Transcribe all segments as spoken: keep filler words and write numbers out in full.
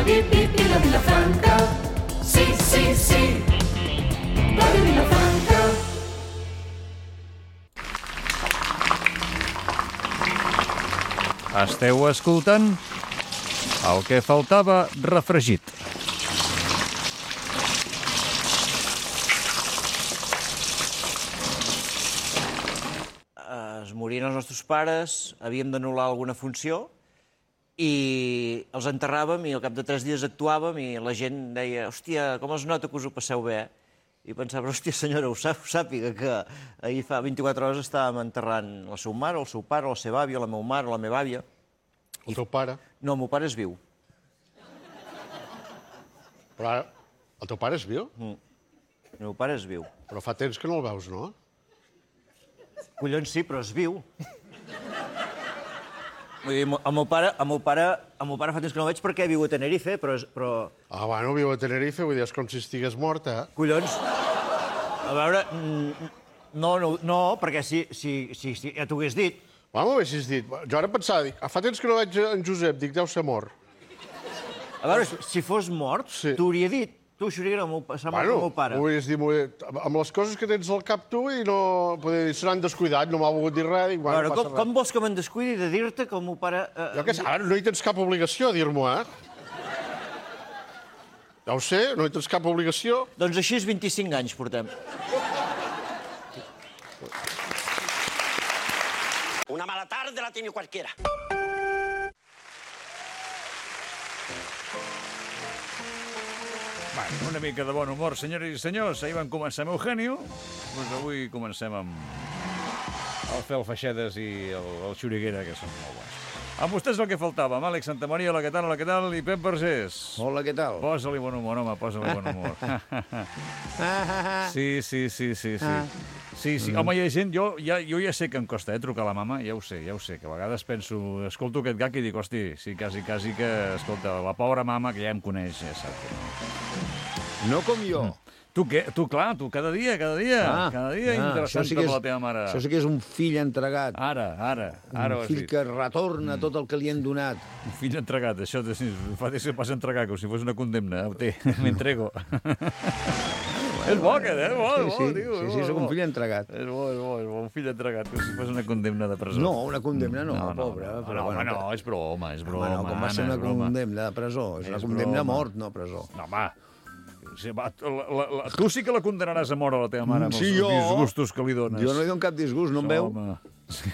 bip, bip i la Vilafranca. Sí, sí, sí, Ràdio Vilafranca. Esteu escoltant el que faltava refregit. Es morien els nostres pares, havíem d'anul·lar alguna funció i els enterràvem i al cap de tres dies actuàvem i la gent deia hòstia, com es nota que us ho passeu bé? I pensava, hòstia senyora, ho sap, sàpiga que ahir fa vint-i-quatre hores estàvem enterrant la seva mare, el seu pare, la seva àvia, la meva mare, la meva àvia. El teu pare? No, el meu pare és viu. Però ara, el teu pare és viu? Mm. El meu pare és viu. Però fa temps que no el veus, no? Collons, sí, però és viu. Vull dir, el meu pare, el meu pare, el meu pare fa temps que no el veig perquè viu a Tenerife, però... És, però... Ah, bueno, viu a Tenerife, vull dir, és com si estigués morta, eh? Collons, a veure... No, no, no perquè si, si, si, si ja t'ho hagués dit. Bueno, ho haguessis dit. Jo ara pensava, dic, fa temps que no veig en Josep, dic, deu ser mort. A veure, si fos mort, Sí. t'ho hauria dit. Tu, Xuriguera, el meu, s'ha mort Bueno, el meu pare. ho hauries dit, amb les coses que tens al cap tu i no... Poder dir, se n'han descuidat, no m'ha volgut dir res, dic, A bueno, veure, passa com, res. com vols que me'n descuidi de dir-te que el meu pare... Eh, Jo què sé, ara no hi tens cap obligació a dir-m'ho, eh? Ja ho sé, no hi tens cap obligació. Doncs així és vint-i-cinc anys, portem. Una mala tarde la tiene cualquiera. Bueno, una mica de bon humor, senyores i senyors. Ahir vam començar amb Eugenio, doncs avui comencem amb el Fel Feixedes i el, el Xuriguera, que són molt bons. Amb vostès el que faltava, amb Àlex Santamaria, hola, què tal, hola, què tal, i Pep Vergés. Hola, què tal? Posa-li bon humor, home, posa-li bon humor. Sí, sí, sí, sí, sí. Sí, sí. Home, hi ha gent, jo ja, jo ja sé que em costa, eh, trucar a la mama, ja ho sé, ja ho sé, que a vegades penso, escolto aquest gag i dic, hosti, sí, quasi, quasi que, escolta, la pobra mama que ja em coneix, ja sap que no. No com jo. Tu què? Tu, clar, tu cada dia, cada dia, Ah, cada dia ah, interessant això sí sí que és- amb la teva mare. Això sí que és un fill entregat. Ara, ara, ara ho Un has fill dit. que retorna tot el que li han donat. Un fill entregat, això de, sí, fa de ser pas entregar, com si fos una condemna. Ho té, m'entrego. És bo, aquest, eh? Bo, Sí, bo, sí, tio, sí, és sí, bo, sóc un bo. fill entregat. És bo, és bo, és bo, un fill entregat, com si fos una condemna de presó. No, una condemna no, pobre. No, però no, bueno, home, no, és broma, és broma. Home, no, com va ser Anna, una és broma. condemna de presó? És una És condemna a broma. mort, no a presó. No, home, sí, va, la, la, la, tu sí que la condenaràs a mort a la teva mare amb Sí, els jo. disgustos que li dones. Jo no li dono cap disgust, no em veu? Home. Sí.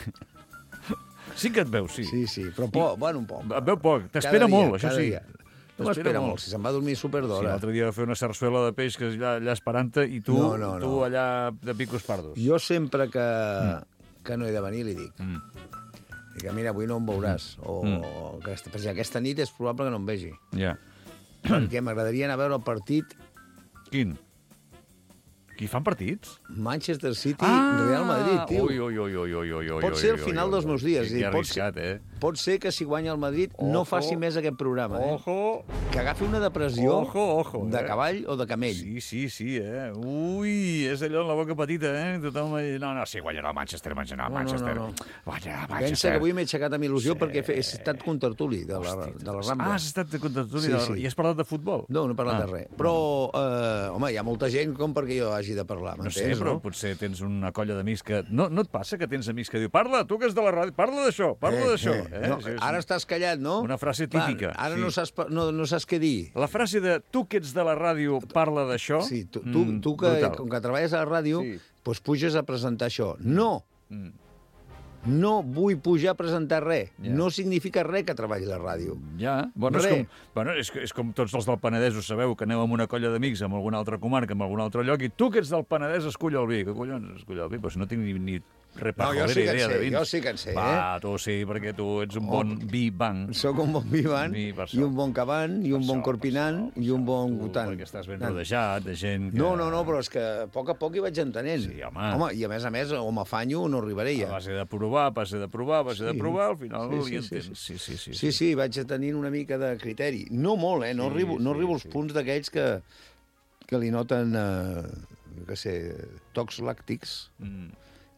Sí que et veu, sí. Sí, sí, però poc, bueno, un poc. Et veu poc, Cada t'espera dia, molt, això cada sí. dia. No m'espera molt, si se'n va a dormir Sí, superdora. l'altre dia va fer una sarsuela de peix que és allà, allà esperant-te i tu, No, no, tu no. allà de picos pardos. Jo sempre que, que no he de venir li dic. Mm. Dic, mira, avui no em veuràs. O, Mm. aquesta, perquè aquesta nit és probable que no em vegi. Ja. Perquè m'agradaria anar a veure el partit Quin? Qui fan partits? Manchester City, Real Madrid, tio. Ui, ui, ui, ui, ui, ui, ui, Pot ser el ui, final ui, dels meus dies. Que i pot, arriscat, ser, eh? pot ser que si guanya el Madrid no Ojo. faci més aquest programa. Eh? Ojo, Que agafi una depressió ojo, ojo. de eh? cavall o de camell. Sí, sí, sí, eh? Ui, és allò en la boca petita, eh? Tothom va dir, no, no, sí, guanyarà el Manchester, guanyarà el No, no, Manchester. no, no. Guanyarà el Pensa Manchester. que avui m'he aixecat amb il·lusió Sí. perquè he, fe- he estat contertuli de la, de la Rambla. Ah, has estat de contertuli Sí, de la- sí. i has parlat de futbol? No, no he parlat Ah. de res. Però, eh, home, hi ha molta gent com perquè jo hagi de parlar, No sé, m'entens, però no? potser tens una colla d'amics que... No, no et passa que tens amics que diu parla, tu que és de la ràdio, parla d'això, parla d'això. Eh? No, Sí, és ara estàs callat, no? una frase Clar, típica, ara sí. no, saps, pa- no, no saps què dir. La frase de tu que ets de la ràdio, parla d'això... Sí, tu, tu, mm, tu que, brutal. com que treballes a la ràdio, Sí. doncs puges a presentar això. No! Mm. No vull pujar a presentar res. Ja. No significa res que treballi a la ràdio. Ja, bueno, és Res. com, bueno és, és com tots els del Penedès, ho sabeu, que aneu amb una colla d'amics en alguna altra comarca, en algun altre lloc, i tu que ets del Penedès escull el vi. Que collons, escull el vi? Pues no tinc ni, ni No, repajolera jo sí que en idea sé, de vins. jo sí que en sé, Va, tu sí, perquè tu ets un bon vi banc. Soc un bon vivant, Sí, per i això. un bon cavant, i un Per bon això, corpinant, per això, i un bon tu, gutant. Perquè estàs ben Tant. rodejat de gent que... No, no, no, però és que a poc a poc hi vaig entenent. Sí, home. Home, i a més a més, o m'afanyo o no arribaré A ja. base de provar, a base de provar, a base de Sí. provar, al final Sí, hi sí, sí, entens. sí. Sí, sí, sí. Sí, sí, vaig tenint una mica de criteri. No molt, eh? No Sí, arribo, no sí, arribo als sí. punts d'aquells que, que li noten, eh, jo què sé, tocs làctics Mm.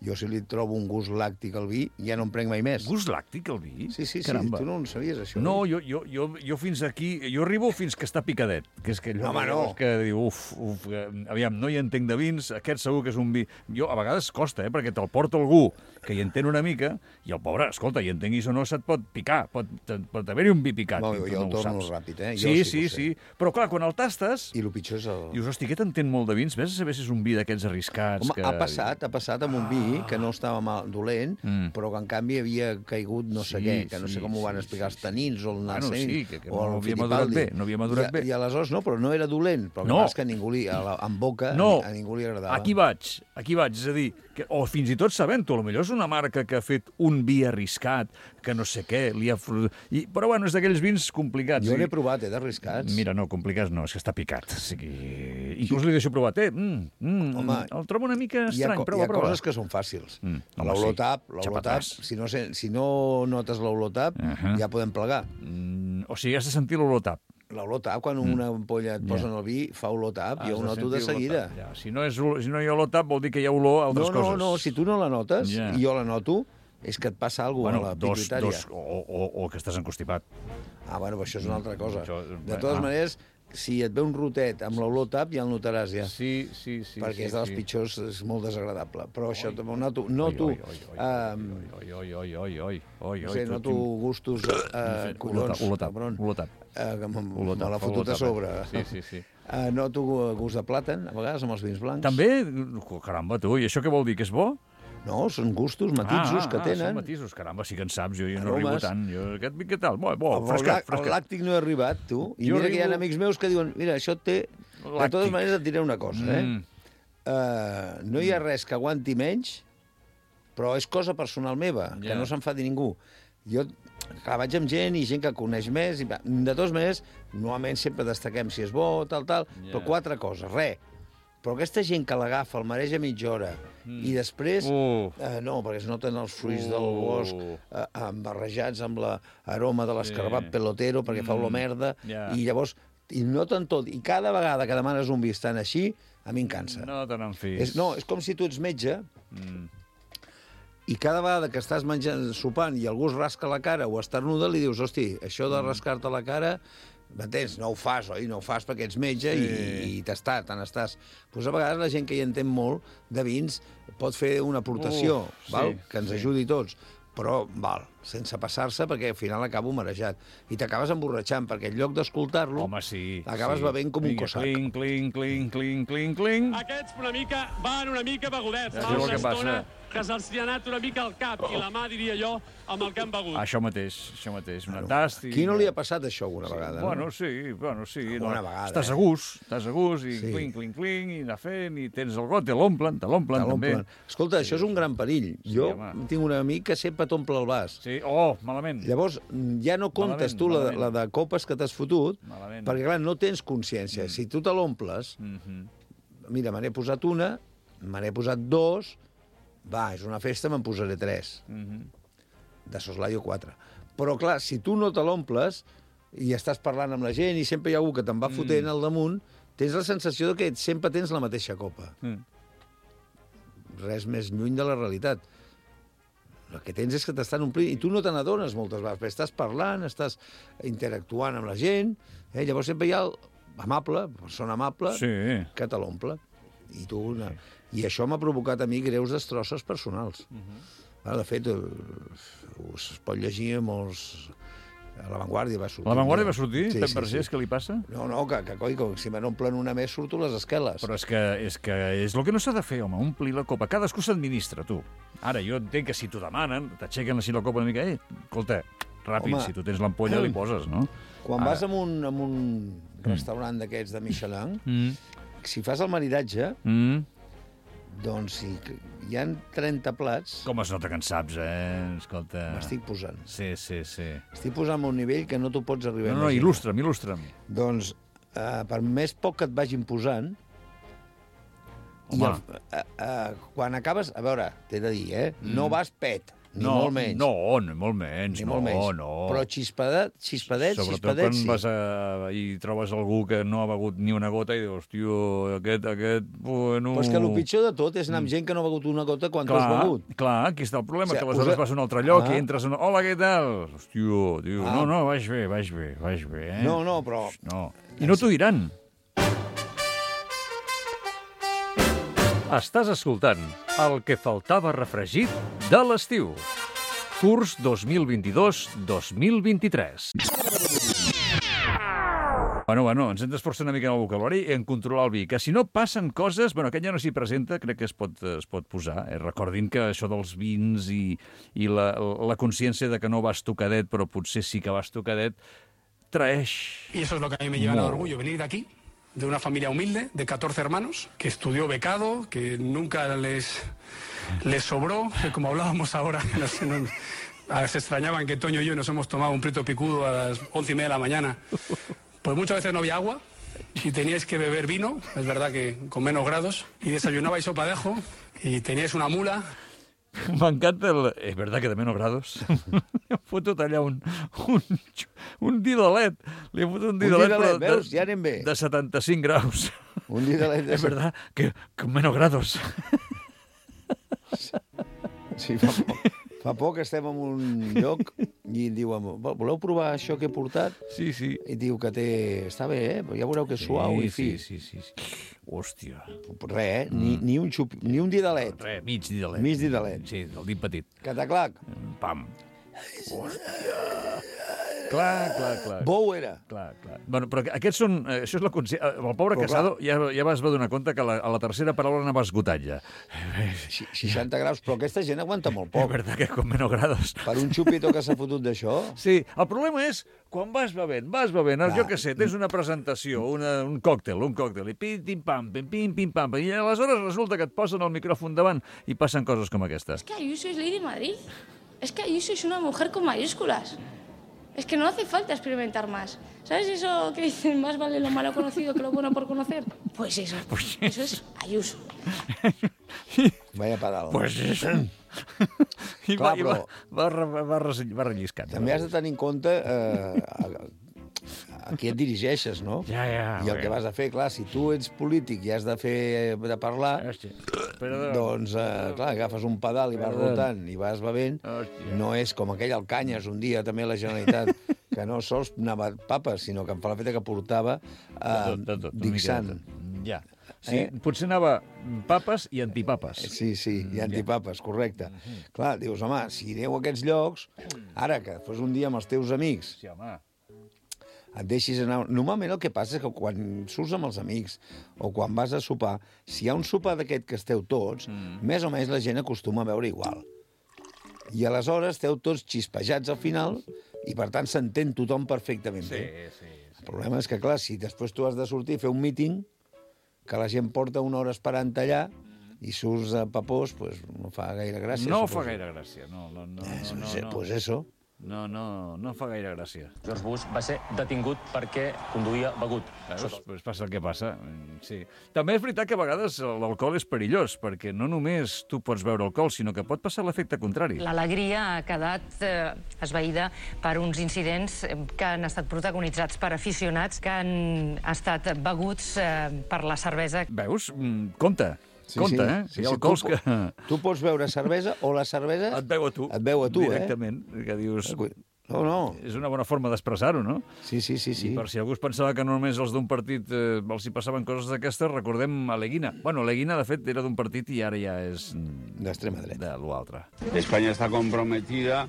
Jo si li trobo un gust làctic al vi, ja no en prenc mai més. Gust làctic, el vi? Sí, sí, sí. Caramba. Tu no en sabies, això? No, jo, jo, jo, jo fins aquí... Jo arribo fins que està picadet. Que és que allò, Home, no. És que diu, uf, uf, que, aviam, no hi entenc de vins, aquest segur que és un vi... Jo, a vegades costa, eh, perquè te'l porta algú que hi entén una mica, i el pobre, escolta, hi entenguis o no, se't pot picar, pot, pot haver-hi un vi picat. No, jo, jo no el ho torno saps. ràpid, eh? Jo Sí, sí sí, que ho sé. sí. Però clar, quan el tastes... I el pitjor és el... Dius, hosti, aquest entén molt de vins, vés a saber si és un vi d'aquests arriscats. Home, que... ha passat, ha passat amb un vi que no estava mal, dolent, Mm. però que en canvi havia caigut no sé Sí, què, que no sí, sé com ho van sí, explicar sí, els tanins o el Bueno, Narcís sí, que- que o no el havia madurat Fittipaldi. bé, no havia madurat I, bé. I aleshores no, però no era dolent, però el No. que passa és que a ningú li, a la, en boca No, a ningú li agradava. aquí vaig, aquí vaig, és a dir, que, o fins i tot sabent-ho, potser és una marca que ha fet un vi arriscat, que no sé què, li ha... I, però bueno, és d'aquells vins complicats. Jo I- n'he provat, eh, d'arriscats. Mira, no, complicats no, és que està picat. O sigui, inclús li deixo provar. Eh, mm, mm, Home, el trobo una mica Hi ha, estrany, co- prova, hi ha prova. coses que són fàcils. Mm, home, L'olotap, sí. l'olotap, Xapatàs. si no, se- si no notes l'olotap, Ahà. ja podem plegar. Mm, o sigui, has de sentir l'olotap. L'olotap, quan una ampolla et posa en el vi, fa olotap, Has jo ho de noto de sentir seguida. l'olotap, Ja. Si, no és, ol- si no hi ha olotap, vol dir que hi ha olor a altres No, no, coses. no, si tu no la notes, Ja. i jo la noto, és que et passa alguna Bueno, cosa a la dos, pituitària. dos, o, o, o que estàs encostipat. Ah, bueno, però això és una altra cosa. Això- De totes ah. maneres, si et ve un rotet amb l'olotap, ja el notaràs, ja. Sí, sí, sí. perquè sí, és dels sí. pitjors, és molt desagradable. Però això també ho noto. Noto, Oi, oi, oi, oi, ehm, oi, oi, oi, oi, oi, oi, no oi, sé, tu- noto quin- gustos, eh, collons, Olotap, cabron. olotap. Eh, que me, Olotap, me l'ha fa fotut a olotap, eh? sobre. Sí, sí, sí. Eh, noto gust de plàtan, a vegades, amb els vins blancs. També? Caramba, tu, i això què vol dir? Que és bo? No, són gustos, matisos ah, que ah, tenen. Són matisos, caramba, sí que en saps, jo, jo no Aromes. arribo tant. Jo, aquest vi què tal? Bo, bo, El, frescat, làc- el frescat. làctic no he arribat, tu. I Jo mira que hi ha arribo- amics meus que diuen, mira, això té... De Làctic. totes maneres et diré una cosa, eh? Mm. Uh, no hi ha res que aguanti menys, però és cosa personal meva, que Ja. no s'enfadi ningú. Jo, clar, vaig amb gent i gent que coneix més, i va. De totes maneres, normalment sempre destaquem si és bo, tal, tal, Ja. però quatre coses, res. Però aquesta gent que l'agafa, el mareja mitja hora, mm. i després... Uh. Eh, no, perquè es noten els fruits Uh. del bosc eh, barrejats amb l'aroma de l'escarbat Sí. pelotero, perquè fa olor Mm. merda, Ja. i llavors i noten tot. I cada vegada que demanes un vi estant així, a mi em cansa. No te n'enfis. És, no, és com si tu ets metge Mm. i cada vegada que estàs menjant, sopant, i algú es rasca la cara o estarnuda, li dius, hosti, això de rascar-te la cara, m'entens? No ho fas, oi? No ho fas perquè ets metge Sí. i, i t'està, te n'estàs. Pues a vegades la gent que hi entén molt de vins pot fer una aportació, Uf, val? sí, Que ens sí. ajudi tots, però, val, sense passar-se, perquè al final acabo marejat. I t'acabes emborratxant, perquè en lloc d'escoltar-lo, Home, sí. acabes sí. bevent com un Vinga, cossac. Cling, cling, cling, cling, cling, cling. Aquests una mica van una mica begudets. Ja Fa sé el una que passa. estona que se'ls hi ha anat una mica al cap i la mà, diria jo, amb el que han begut. Això mateix, això mateix. Una tast i... Qui no li ha passat això alguna vegada? Bueno, no? sí, bueno, sí. Alguna no. vegada, Estàs eh? a gust, estàs a gust, i Sí. cling, cling, cling, i anar fent, i tens el got, te l'omplen, te l'omplen, Te també. l'omplen. Escolta, això és un gran perill. Sí, Jo home. tinc un amic que sempre t'omple el vas. Sí, oh, malament. Llavors, ja no comptes Malament, tu la, malament. la de copes que t'has fotut, Malament. perquè, clar, no tens consciència. Mm. Si tu te l'omples, Mhm. mira, me n'he posat una, me n'he posat dos, va, és una festa, me'n posaré tres. Mhm. De soslaio, quatre. Però, clar, si tu no te l'omples i estàs parlant amb la gent i sempre hi ha algú que te'n va Mm. fotent al damunt, tens la sensació de que sempre tens la mateixa copa. Mm. Res més lluny de la realitat. El que tens és que t'estan omplint, i tu no te n'adones moltes vegades, perquè estàs parlant, estàs interactuant amb la gent, eh? Llavors sempre hi ha el amable, persona amable, Sí. que te l'omple. I, tu, una... I això m'ha provocat a mi greus destrosses personals. Uh Mhm. -huh. De fet, eh, us pot llegir molts... A l'avantguàrdia va sortir. La Vanguardia va sortir? Sí, Pep sí, Vergés, sí. què li passa? No, no, que, que, coi, que si me n'omplen una més surto les esqueles. Però és que és, que és el que no s'ha de fer, home, omplir la copa. Cadascú s'administra, tu. Ara, jo entenc que si t'ho demanen, t'aixequen així la copa una mica, eh, escolta, ràpid, Home. si tu tens l'ampolla li poses, no? Quan Ara. vas a un, a un restaurant d'aquests de Michelin, Mm. si fas el maridatge, Mm. doncs si hi han trenta plats, Com es nota que en saps, eh? Escolta... m'estic posant. Sí, sí, sí. Estic posant a un nivell que no t'ho pots arribar No, a no, imaginar. il·lustra'm, il·lustra'm. Doncs, eh, per més poc que et vagin posant, i Home. el, eh, eh, quan acabes... A veure, t'he de dir, eh? No vas pet. ni no, molt menys. No, no, molt menys, Ni no, molt menys. no. Però xispadet, xispadet, Sobretot xispadet, quan sí. vas a... i trobes algú que no ha begut ni una gota i dius, tio, aquest, aquest, bueno... Però és que el pitjor de tot és anar amb gent que no ha begut una gota quan tu has Clar, begut. clar, aquí està el problema, O sigui, que aleshores us- vas a un altre lloc Ah. i entres en... Hola, què tal? Hòstia, tio, Ah. no, no, vaig bé, vaig bé, vaig bé, eh? No, no, però... No. I no t'ho diran. Estàs escoltant el que faltava refregit de l'estiu. Curs dos mil vint-i-dos dos mil vint-i-tres. Bueno, bueno, ens hem d'esforçar una mica en el vocabulari i en controlar el vi, que si no passen coses... Bueno, aquest ja no s'hi presenta, crec que es pot, es pot posar. Eh? Recordin que això dels vins i, i la, la consciència de que no vas tocadet, però potser sí que vas tocadet, traeix... Y eso es lo que a mí me llena de No. orgullo, venir de aquí, de una familia humilde, de catorce hermanos, que estudió becado, que nunca les, les sobró, que como hablábamos ahora, nos- nos- ah, se extrañaban que Toño y yo nos hemos tomado un prieto picudo a las once y media de la mañana. Pues muchas veces no había agua y teníais que beber vino, es verdad que con menos grados, y desayunabais sopa de ajo y teníais una mula. M'encanta el... És veritat que de menys grados. Li he fotut allà un, un, un didalet. Li he fotut un didalet, didalet, però veus? de, Ja anem bé. de setanta-cinc graus. Un didalet de... És veritat que, que menys grados. Sí, fa poc, fa poc estem en un lloc i diuen, voleu provar això que he portat? Sí, sí. I diu que té... Està bé, eh? Però ja veureu que és suau i fi. Sí, sí, sí, sí. Hòstia. Res, eh? Ni, ni, un xup, ni un didalet. Re, mig didalet. Mig didalet. Sí, el dit petit. Cataclac. Pam. Hòstia. Clar, clar, clar. Bou era. Clar, clar. Bueno, però aquests són... eh, Això és la consciència... El pobre Però Casado ja, ja vas donar compte que la, a la tercera paraula anava esgotat ja. Xi- seixanta graus, però aquesta gent aguanta molt És poc. veritat que com menys grados. Per un xupito que s'ha fotut d'això... Sí, el problema és quan vas bevent, vas bevent, jo què sé, tens una presentació, una, un còctel, un còctel, i pim, pim, pam, pim, pim, pim, pam, i aleshores resulta que et posen el micròfon davant i passen coses com aquesta. Es que Ayuso es Lady Madrid. Es que Ayuso es una mujer con mayúsculas. Es que no hace falta experimentar más. ¿Sabes eso que dicen, más vale lo malo conocido que lo bueno por conocer? Pues eso, eso es Ayuso. Vaya pedal. Pues eso. I, Clar, va, i va, però- va, va, va, res- va relliscant. També has de tenir en compte eh, a, a qui et dirigeixes, no? Ja, ja. I el que vas a fer, clar, si tu ets polític i has de fer de parlar, Hòstia. Perdó. doncs, eh, clar, agafes un pedal i vas Perdó. rotant i vas bevent, Hòstia. no és com aquell Alcanyes, un dia també a la Generalitat, que no sols anava papes, sinó que em fa la feta que portava De eh, tot, de tot, una Dixant. miqueta. Ja. Sí, Eh? potser anava papes i antipapes. Sí, sí, i antipapes, correcte. Clar, dius, home, si aneu a aquests llocs, ara que fos un dia amb els teus amics, Sí, home. et deixis anar... Normalment el que passa és que quan surts amb els amics o quan vas a sopar, si hi ha un sopar d'aquest que esteu tots, mm. més o menys la gent acostuma a veure igual. I aleshores esteu tots xispejats al final i, per tant, s'entén tothom perfectament Sí, bé. sí. El problema és que, clar, si després tu has de sortir a fer un míting, que la gent porta una hora esperant allà i surts a papós, pues, no fa gaire gràcia. No suposo. fa gaire gràcia, no, no, no, Eh, no, no, pues, no. pues eso. No, no, no fa gaire gràcia. George Bush va ser detingut perquè conduïa begut. Veus? Pues passa el que passa. Mm, Sí. També és veritat que a vegades l'alcohol és perillós, perquè no només tu pots beure alcohol, sinó que pot passar l'efecte contrari. L'alegria ha quedat eh, esvaïda per uns incidents eh, que han estat protagonitzats per aficionats que han estat beguts eh, per la cervesa. Veus? Mm, Compte. Sí, Compte, sí. eh? Sí, Hi ha sí, alcohols tu, que... Tu pots beure cervesa o la cervesa Et veu a tu. et veu a tu, Directament. Que dius... eh? No, no. És una bona forma d'expressar-ho, no? Sí, sí, sí. sí. I per si algú es pensava que només els d'un partit eh, els hi passaven coses d'aquestes, recordem Aleguina. Bueno, Aleguina, de fet, era d'un partit i ara ja és... D'extrema dreta. De l'altre. España está comprometida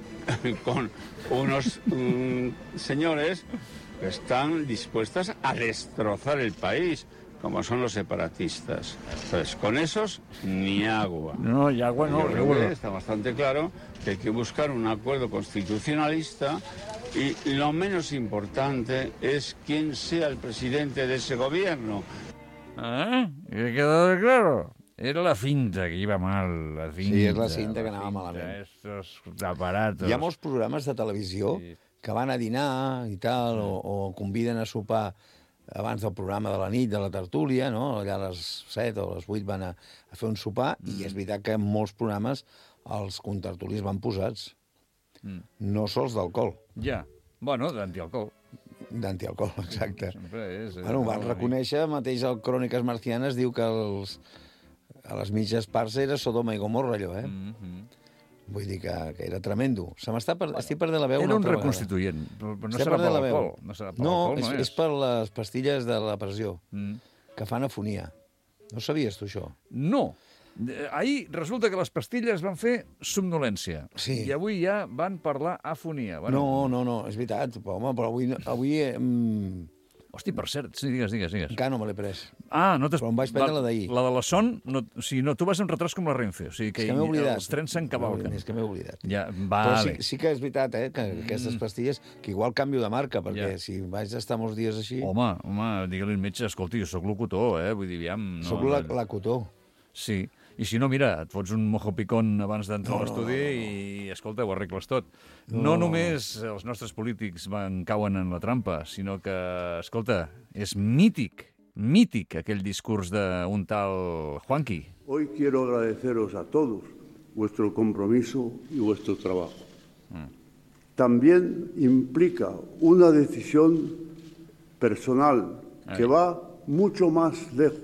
con unos mm, señores que están dispuestos a destrozar el país, como son los separatistas. Entonces, con esos, ni agua. No, y agua no, Yo creo seguro. que está bastante claro que hay que buscar un acuerdo constitucionalista y lo menos importante es quién sea el presidente de ese gobierno. ¿Eh? ¿Qué quedado claro? Era la finta que iba mal, la finta. Sí, és la cinta que anava malament. Estos aparatos. Hi ha molts programes de televisió Sí. que van a dinar i tal, o, o conviden a sopar abans del programa de la nit, de la tertúlia, no? Allà a les set o a les vuit van a, a fer un sopar, mm. i és veritat que en molts programes els contertulis van posats. Mm. No sols d'alcohol. Ja. Bueno, d'antialcohol. D'antialcohol, exacte. Sempre és... és Bueno, van reconèixer, mateix el Cròniques Marcianes diu que els, a les mitges parts era Sodoma i Gomorra, allò, eh? Mm -hmm. Vull dir que, que era tremendo. Se m'està per... Estic perdent la veu Era una un altra reconstituent, però no Estem serà per perdent la l'alcohol. veu. No, serà per No, l'alcohol, és, no és per les pastilles de la pressió, Mm. que fan afonia. No sabies tu, això? No. Eh, Ahir resulta que les pastilles van fer somnolència. Sí. I avui ja van parlar afonia. No, no, no, és veritat. Però, home, però avui... avui eh, mm, Hosti, per cert, sí, digues, digues, digues. encara no me l'he pres. Ah, no t'has... Però em vaig prendre la d'ahir. La de la son, no, o sigui, no, tu vas amb retras com la Renfe. O sigui que, És que m'he oblidat. els trens s'encavalquen. És que m'he oblidat. Ja, Però vale. sí, sí que és veritat, eh, que Mm. aquestes pastilles, que igual canvio de marca, perquè Ja. si vaig estar molts dies així... Home, home, digue-li al metge, escolti, jo sóc locutor, eh? Vull dir, aviam... No, Soc la, la cotó. Sí, i si no, mira, et fots un mojo picón abans d'entrar No, a l'estudi no, i, escolta, ho arregles tot. No. No. no només els nostres polítics van cauen en la trampa, sinó que, escolta, és mític, mític aquell discurs d'un tal Juanqui. Hoy quiero agradeceros a todos vuestro compromiso y vuestro trabajo. Mm. También implica una decisión personal que Ahí. va mucho más lejos,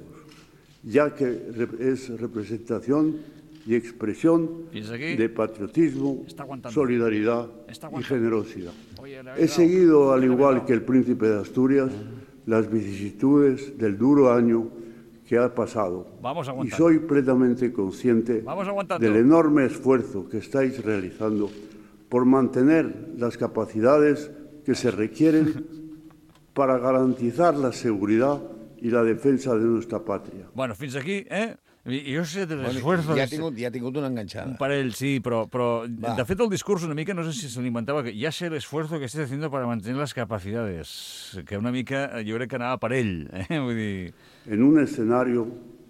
ya que rep- es representación y expresión Fins aquí. de patriotismo, Está aguantando. solidaridad Está y aguantando. generosidad. Oye, le He habéis dado. seguido, al Le habéis igual dado. que el príncipe de Asturias, las vicisitudes del duro año que ha pasado. Vamos Y aguantando. soy plenamente consciente Vamos aguantando. del enorme esfuerzo que estáis realizando por mantener las capacidades que se requieren para garantizar la seguridad y la defensa de nuestra patria. Bueno, fins aquí, eh? I jo sé de Bueno, l'esforç... ja, ha tingut, ja ha tingut una enganxada. Un parell, sí, però, però Va. de fet el discurs una mica, no sé si se l'inventava, que ja sé el esfuerzo que estés haciendo para mantener las capacidades, que una mica jo crec que anava per ell, eh? Vull dir... En un escenario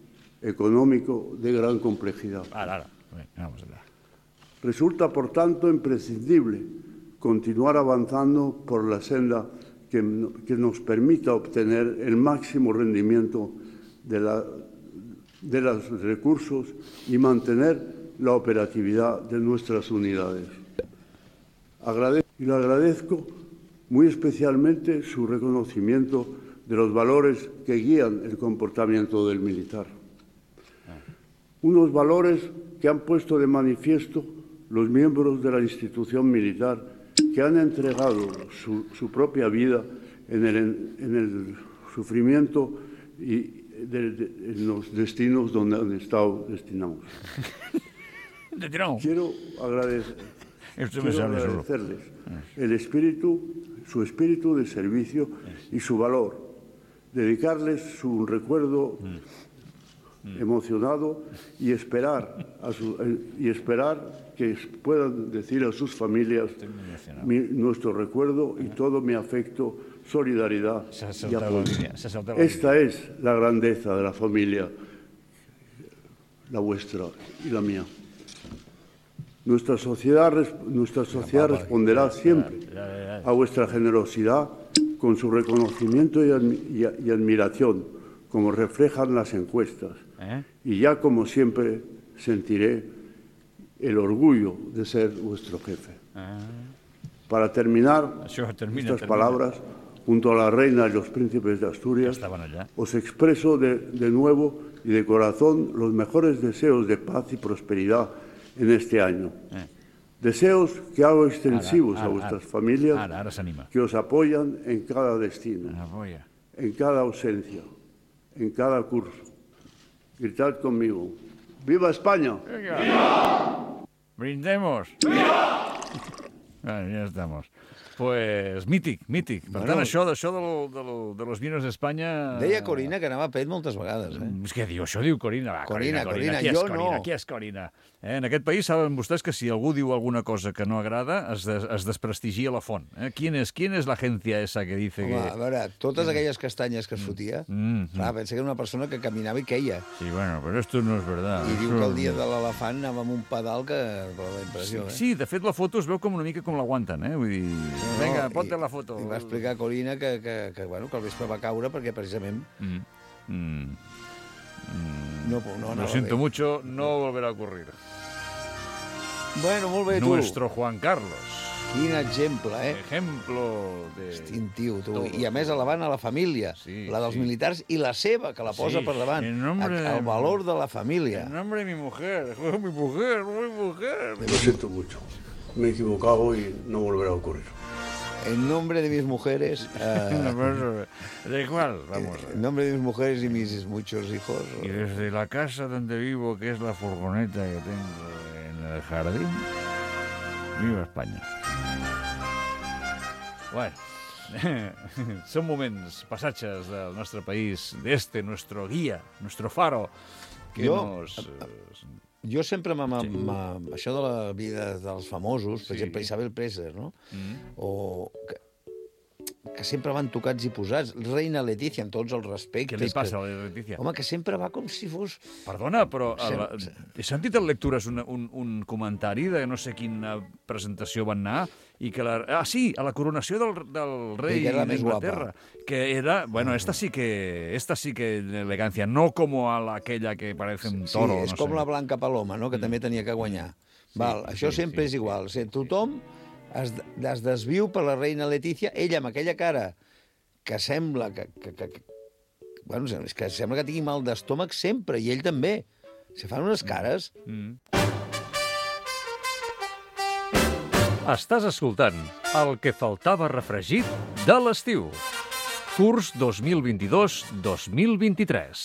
económico de gran complejidad. Ara, ara, Bé, vamos allá. Resulta, por tanto, imprescindible continuar avanzando por la senda que, que nos permita obtener el máximo rendimiento de, la, de los recursos y mantener la operatividad de nuestras unidades. Agradezco, y le agradezco muy especialmente su reconocimiento de los valores que guían el comportamiento del militar. Unos valores que han puesto de manifiesto los miembros de la institución militar que han entregado su, su propia vida en el, en el sufrimiento y de, de, en los destinos donde han estado destinados. Quiero agradecer, Esto me quiero sale solo. agradecerles el espíritu, su espíritu de servicio y su valor, dedicarles su recuerdo emocionado y esperar a su, y esperar que puedan decir a sus familias mi- nuestro recuerdo y todo mi afecto, solidaridad Se ha y saltado la apoyo. línea, se ha saltado la Esta es la grandeza de la familia, la vuestra y la mía. Nuestra sociedad, res- nuestra sociedad responderá siempre a vuestra generosidad con su reconocimiento y, admi- y a- y admiración, como reflejan las encuestas. Eh? Y ya como siempre sentiré el orgullo de ser vuestro jefe. Ah. Para terminar Això termina, estas termina. palabras, junto a la reina y los príncipes de Asturias, Estaban allá. os expreso de, de nuevo y de corazón los mejores deseos de paz y prosperidad en este año. Eh. Deseos que hago extensivos Ara, ara, a vuestras ara. familias Ara, ara s'anima. que os apoyan en cada destino, Apoya. en cada ausencia, en cada curso. Gritad conmigo. ¡Viva España! Brindemos. Bueno, ja estamos. Pues mític, mític. Per Bueno. tant, això, això de, lo, de, lo, de los vinos d'Espanya... Deia Corina que anava a pet moltes vegades, eh? És que diu, això diu Corina. Va, Corina, Corina, Corina, Qui és jo Corina? no. Qui és Corina? Eh, en aquest país saben vostès que si algú diu alguna cosa que no agrada, es, des, es desprestigia la font. Eh? ¿Quién es, ¿Quién es la agencia esa que dice Home, que...? a veure, totes aquelles castanyes que es fotia, Mm, clar, pensa que era una persona que caminava i queia. Sí, bueno, però esto no és verdad. I diu Això- que el dia de l'elefant anava amb un pedal que... Però la impressió, eh? Sí, de fet, la foto es veu com una mica com l'aguanten, eh? Vull dir, No, vinga, i- ponte la foto. I va explicar a Corina que, que, que, bueno, que el vespre va caure perquè precisament Mm. Mm. Mm. no, no Lo anava siento bé. mucho, no volverá a ocurrir. Bueno, molt bé, tu. Nuestro Juan Carlos. Quin exemple, eh? Ejemplo de... Quin tio, tu. I a més alabant a la família, Sí, la dels sí. militars i la seva, que la posa Sí, per davant. en nombre de- El valor de la família. En nombre de mi mujer, mi mujer, mi mujer. Lo siento mucho. Me he equivocado y no volverá a ocurrir. En nombre de mis mujeres... eh, ¿De cuál? Vamos. en nombre de mis mujeres y mis muchos hijos. Y desde la casa donde vivo, que es la furgoneta que tengo en el jardín, viva España. Bueno, són moments, passatges del nostre país, d'este, nuestro guia, nuestro faro, que Jo- nos... Jo sempre m'ha... Sí. Això de la vida dels famosos, per Sí. exemple, Isabel Preisler, no? Mm. O que, que sempre van tocats i posats. Reina Letícia, amb tots els respectes. Què li passa que... a la Letícia? Home, que sempre va com si fos... Perdona, però a la... Sem- he sentit en lectures un, un, un comentari de no sé quina presentació van anar i que la... Ah, sí, a la coronació del, del rei Sí, que era la més d'Inglaterra. Que era... Bueno, esta sí que... Esta sí que elegancia, no como a la, aquella que parece un Sí, toro. és no com sé. la Blanca Paloma, no? Que també tenia que guanyar. Val, això sí, sempre sí, és igual. O sigui, tothom es, es desviu per la reina Letícia, ella amb aquella cara que sembla que... que, que, que bueno, és que sembla que tingui mal d'estómac sempre, i ell també. Se fan unes cares... Mm. Estàs escoltant El que faltava refregit de l'estiu. Curs dos mil vint-i-dos dos mil vint-i-tres.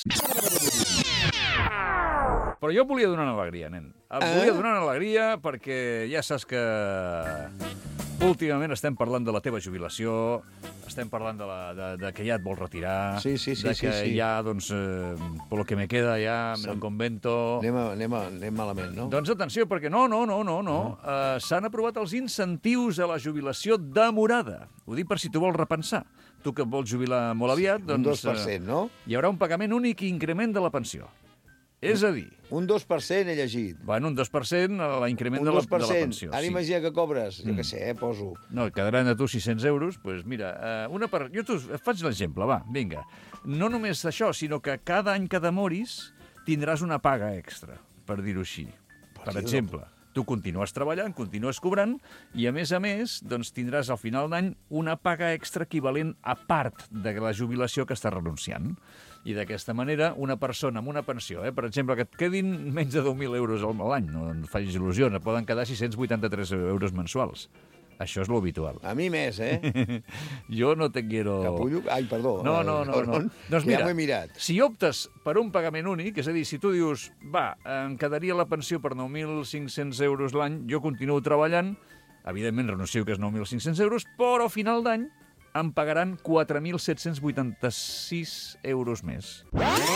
Però jo volia donar una alegria, nen. Et volia Eh? donar una alegria perquè ja saps que últimament estem parlant de la teva jubilació, estem parlant de, la, de, de que ja et vols retirar, Sí, sí, sí, de sí, que sí. ja, doncs, eh, por lo que me queda ja en el convento... Anem, a, anem, a, anem malament, no? Doncs atenció, perquè no, no, no, no, no. Uh, s'han aprovat els incentius a la jubilació demorada. Ho dic per si tu vols repensar. Tu que et vols jubilar molt aviat, Un doncs... dos per cent, no? Uh, hi haurà un pagament únic i increment de la pensió. És a dir... Un dos per cent he llegit. Bueno, un dos per cent a l'increment Un de, la, dos per de la cent. pensió. Ara sí. imagina que cobres, jo Mm. què sé, eh, poso. No, et quedaran a tu sis-cents euros, doncs pues mira, eh, una per... jo t'ho- et faig l'exemple, va, vinga. No només això, sinó que cada any que demoris tindràs una paga extra, per dir-ho així. Per tio, exemple, tu continues treballant, continues cobrant, i a més a més, doncs tindràs al final d'any una paga extra equivalent a part de la jubilació que estàs renunciant. I d'aquesta manera, una persona amb una pensió, eh, per exemple, que et quedin menys de deu mil euros a l'any, no et facis il·lusió, et poden quedar sis-cents vuitanta-tres euros mensuals. Això és lo habitual. A mi més, eh? Jo no te quiero... Capullo... Ai, perdó. No, eh, no, no, no. cabron, Doncs que mira, ja m'ho he mirat. si optes per un pagament únic, és a dir, si tu dius, va, em quedaria la pensió per nou mil cinc-cents euros l'any, jo continuo treballant, evidentment renuncio que és nou mil cinc-cents euros, però a final d'any em pagaran quatre mil set-cents vuitanta-sis euros més.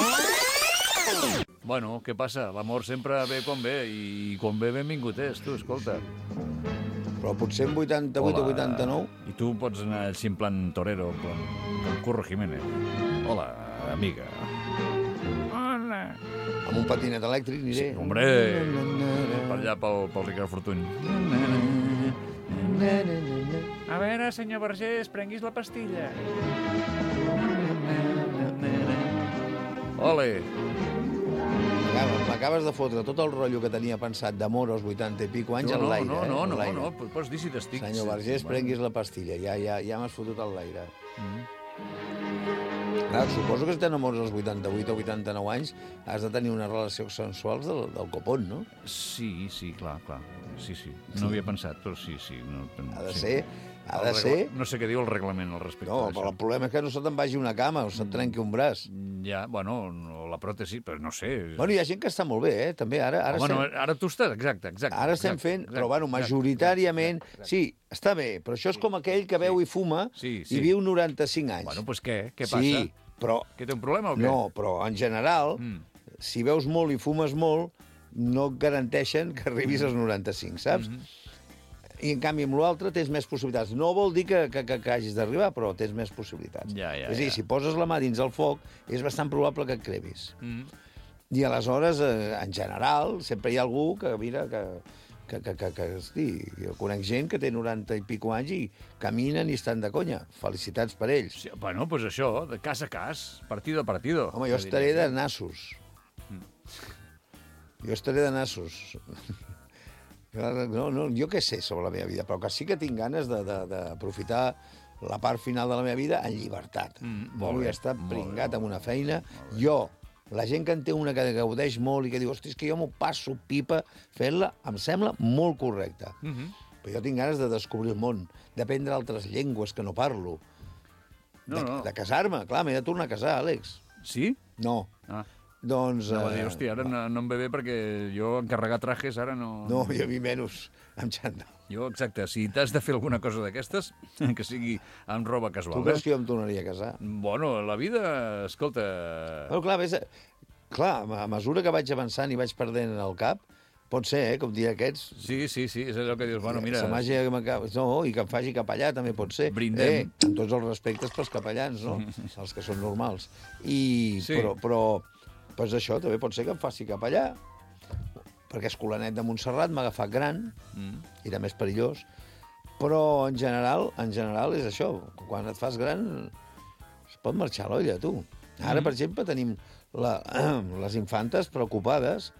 Bueno, què passa? L'amor sempre ve quan ve, i quan ve benvingut és, tu, escolta. Però potser en vuitanta-vuit o vuitanta-nou... I tu pots anar així en plan torero, en plan, com Curro Jiménez. Hola, amiga. Hola. Amb un patinet elèctric aniré. Sí, hombre, per allà pel, pel Ricard Fortuny. A veure, senyor Vergés, prenguis la pastilla. Ole. M'acabes- M'acabes de fotre tot el rotllo que tenia pensat d'amor als vuitanta i pico anys No, en no, l'aire. no, eh? no, en no, l'aire. no, pots dir si t'estic... Senyor Vergés, prenguis la pastilla. Ja, ja, ja m'has fotut al l'aire. Mm. Clar, suposo que si t'enamores als vuitanta-vuit o vuitanta-nou anys has de tenir unes relacions sensuals del, del copón, no? Sí, sí, clar, clar. Sí, sí. No havia pensat, però sí, sí. No, Ha de sí. ser... Ha El de regla- ser... No sé què diu el reglament al respecte No, d'això. però el problema és que no se te'n vagi una cama o se't trenqui un braç. Ja, bueno, no, la pròtesi, però no sé. Bueno, hi ha gent que està molt bé, eh? També ara... Ara, Home, no, estem, ara tu estàs, exacte, exacte. ara estem exacte, fent... exacte, Però, bueno, exacte, majoritàriament... exacte, exacte. Sí, està bé, però això és com aquell que veu i fuma Sí, sí. i viu noranta-cinc anys. Bueno, doncs què? Què passa? Sí, però... Que té un problema o què? No, però en general, Mm. si veus molt i fumes molt, no et garanteixen que arribis als noranta-cinc, saps? Mm-hmm. I, en canvi, amb l'altre tens més possibilitats. No vol dir que, que, que, que hagis d'arribar, però tens més possibilitats. Ja, ja, és a dir, ja. si poses la mà dins el foc, és bastant probable que et cremis. Mm. I aleshores, eh, en general, sempre hi ha algú que, mira, que, que, que, que, que hosti, jo conec gent que té noranta i pico anys i caminen i estan de conya. Felicitats per ells. Sí, bueno, doncs això, de cas a cas, partido a partido. Home, jo estaré de nassos. Jo estaré de nassos. No, no, jo què sé sobre la meva vida, però que sí que tinc ganes d'aprofitar la part final de la meva vida en llibertat. Mm, no molt vull bé, estar molt pringat bé, amb una feina. Jo, la gent que en té una que gaudeix molt i que diu, hosti, és que jo m'ho passo pipa fent-la, em sembla molt correcta. Mm -hmm. Però jo tinc ganes de descobrir el món, d'aprendre altres llengües que no parlo, no, de, no. de casar-me. Clar, m'he de tornar a casar, Àlex. Sí? No. Ah. Doncs... No, va dir, eh, hòstia, ara no, no em ve bé perquè jo encarregar trajes ara no... No, i a mi menys, amb xandall. Jo, exacte, si t'has de fer alguna cosa d'aquestes, que sigui amb roba casual. Tu creus que jo em tornaria a casar? Bueno, la vida, escolta... Bueno, clar, ves, clar, a mesura que vaig avançant i vaig perdent el cap, pot ser, eh, com dir aquests... Sí, sí, sí, és allò que dius, bueno, mira... Se m'hagi... No, i que em faci capellà també pot ser. Brindem. Eh, amb tots els respectes pels capellans, no? Els que són normals. I, Sí. Però, però, doncs això, també pot ser que em faci capellà, perquè Escolanet de Montserrat m'ha agafat gran, Mm. era més perillós, però en general, en general és això, quan et fas gran es pot marxar a l'olla, tu. Ara, Mm. per exemple, tenim la, les infantes preocupades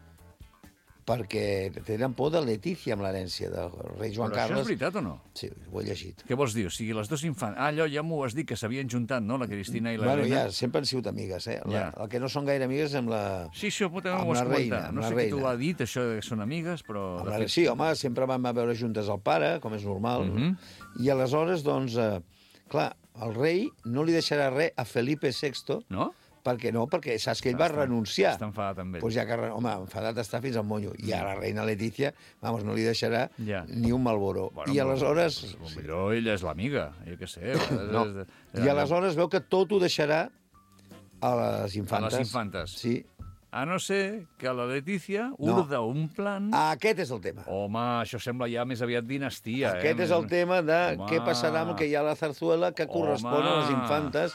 perquè tenen por de Letícia amb l'herència del rei Joan Però Carles. això és veritat o no? Sí, ho he llegit. Què vols dir? O sigui, les dues infants... Ah, allò ja m'ho has dit, que s'havien juntat, no?, la Cristina i la Bueno, Helena. ja, sempre han sigut amigues, eh? La, Ja. El que no són gaire amigues amb la... Sí, això també amb ho la has reina, comentat. amb No la sé qui t'ho reina. ha dit, això que són amigues, però... Amb de la... fet, Sí, home, sempre vam a veure juntes el pare, com és normal. Mhm. I aleshores, doncs, eh, clar, el rei no li deixarà res a Felipe sexto. No? Perquè no, perquè saps que ell va Està- renunciar. Està enfadat amb ell. Pues ja que, re- home, enfadat està fins al monyo. I a la reina Letícia, vamos, no li deixarà Ja. ni un Malboro. Bueno, I aleshores... Doncs, millor ella és l'amiga, jo què sé. a vegades No. és- és- I aleshores veu que tot ho deixarà a les A infantes. les infantes. Sí. A no ser que la Letícia No. urda un plan... Aquest és el tema. Home, això sembla ja més aviat dinastia. Aquest eh? és el tema de Home. què passarà amb el que hi ha a la zarzuela que correspon a les infantes.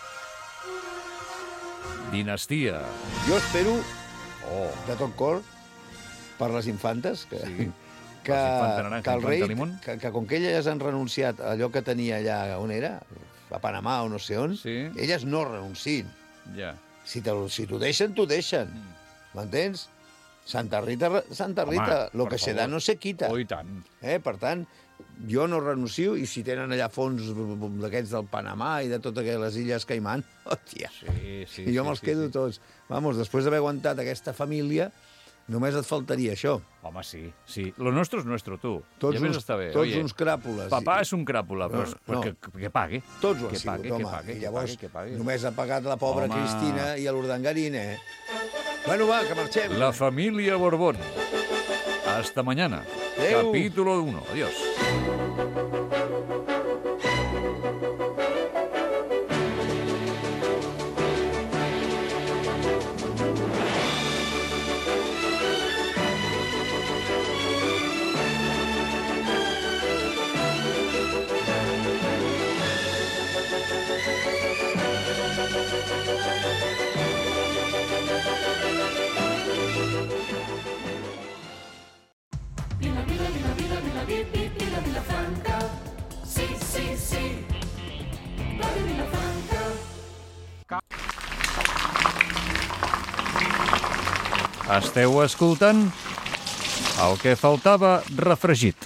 Dinastia. Jo espero, Oh. de tot cor, per les infantes, que, Sí. que, Les infanta naranja, que el infanta rei, limón. que, que com que elles han renunciat a allò que tenia allà, on era, a Panamà o no sé on, Sí. elles no renunciïn. Ja. Si t'ho si t'ho deixen, t'ho deixen. M'entens? Santa Rita, re- Santa Rita, Home, lo que per se da favor. no se quita. Oh, i tant. Eh? Per tant, jo no renuncio, i si tenen allà fons d'aquests del Panamà i de totes les illes Caimán, hòstia, Sí, sí, i jo sí, me'ls sí, quedo sí. tots. Vamos, després d'haver aguantat aquesta família, només et faltaria això. Home, sí, sí. Lo nuestro es nuestro, tu. Tots ja ves, uns- està bé. tots Oye, uns cràpules. Papà és un cràpula, però, No, però no. que, que pague. Tots ho han que sigut, pague, home. que pague, I que llavors pague, que pague. només ha pagat la pobra Home. Cristina i l'Urdangarín, eh? Bueno, va, que marxem. La familia Borbón. Hasta mañana. Adeu. Capítulo uno. Adiós. Vila, vila, vila, vila, vila, vi, vi, vila, vila Franca. Sí, sí, sí. Radio Vilafranca. Esteu escoltant el que faltava refregit.